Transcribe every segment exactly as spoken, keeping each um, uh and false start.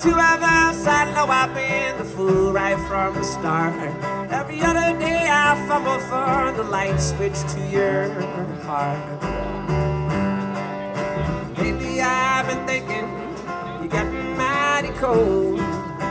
two of us, I know I've been the fool right from the start. Every other day I fumble for the light switch to your heart. Lately I've been thinking you got me mighty cold.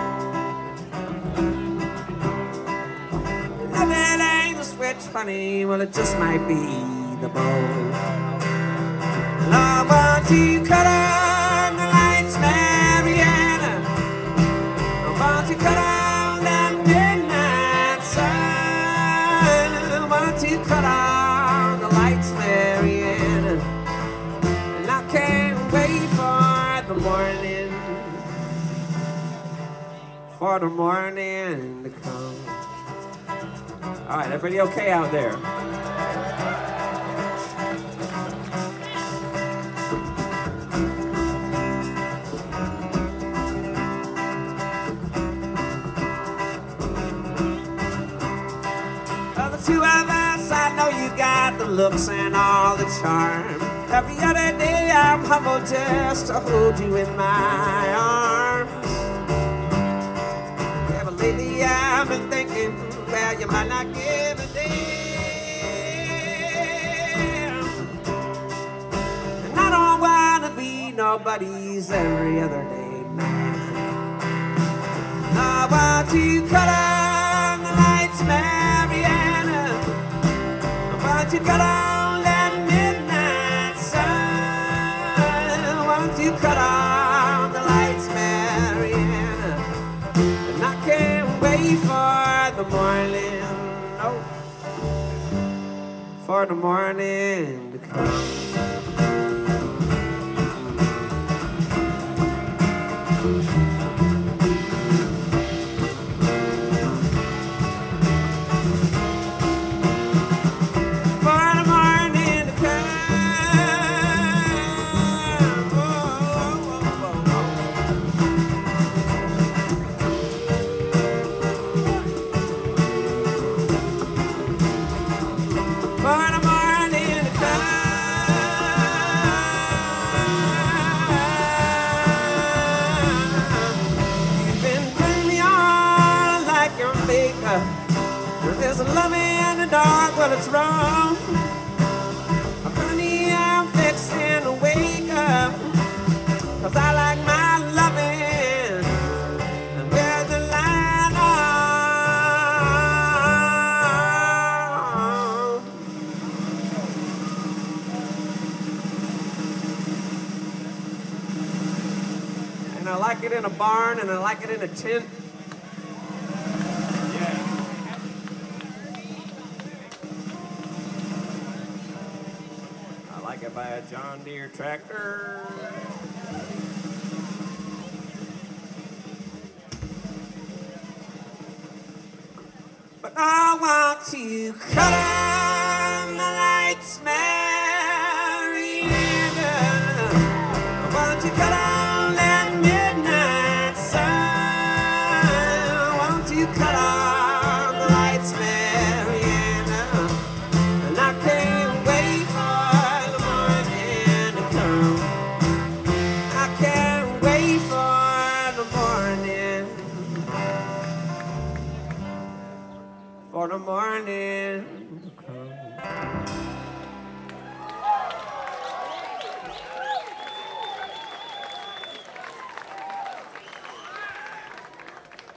Love it ain't the switch, honey, well it just might be the bowl. Love, won't you cut on the lights, Mariana? Won't you cut on that midnight sun? Won't you cut on the lights, Mariana? And I can't wait for the morning, for the morning to come. All right, everybody okay out there? Two of us, I know you got the looks and all the charm. Every other day I'm humble just to hold you in my arms. Yeah, but lately I've been thinking, well, you might not give a damn. And I don't wanna be nobody's every other day man. I want you cut on the lights, Mariana. Won't you cut on that midnight sun? Won't you cut on the lights, Mariana? And I can't wait for the morning, oh, for the morning to come. There's a love in the dark, well it's wrong. Honey, I'm fixing to wake up, 'cause I like my loving with the light on. And I like it in a barn, and I like it in a tent. Like it by a John Deere tractor. But I want to cut on the lights, Mariana. I want to cut on that midnight sun. I want to cut on the lights, Mariana. And I can't wait for for the morning.